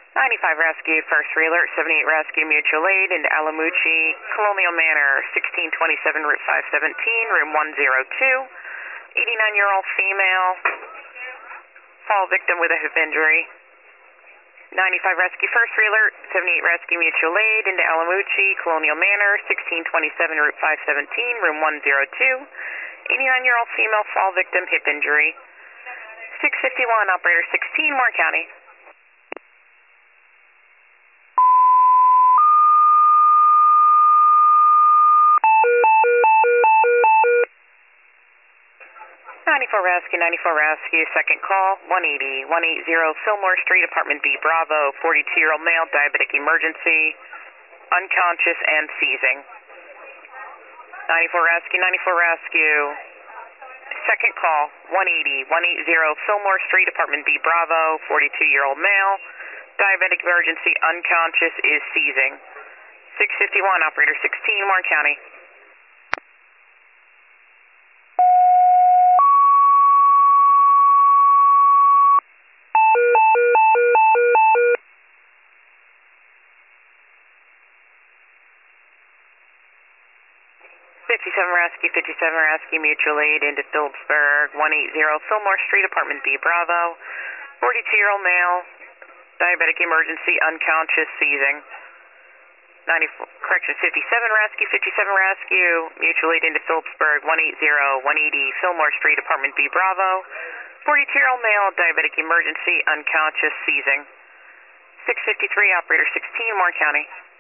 95 Rescue, first re-alert, 78 Rescue, mutual aid into Alamucci, Colonial Manor, 1627 Route 517, room 102. 89-year-old female, fall victim with a hip injury. 95 Rescue, first re-alert, 78 Rescue, mutual aid into Alamucci, Colonial Manor, 1627 Route 517, room 102. 89-year-old female, fall victim, hip injury. 651, operator 16, Moore County. 94 Rescue, second call, 180 Fillmore Street, Apartment B, Bravo, 42-year-old male, diabetic emergency, unconscious and seizing. 94 Rescue, second call, 180 Fillmore Street, Apartment B, Bravo, 42-year-old male, diabetic emergency, unconscious, is seizing. 651, operator 16, Moore County. 57 Rescue, mutual aid into Phillipsburg, 180 Fillmore Street, Apartment B, Bravo, 42-year-old male, diabetic emergency, unconscious, seizing. 57 Rescue, mutual aid into Phillipsburg, 180 Fillmore Street, Apartment B, Bravo, 42-year-old male, diabetic emergency, unconscious, seizing. 653, operator 16, Moore County.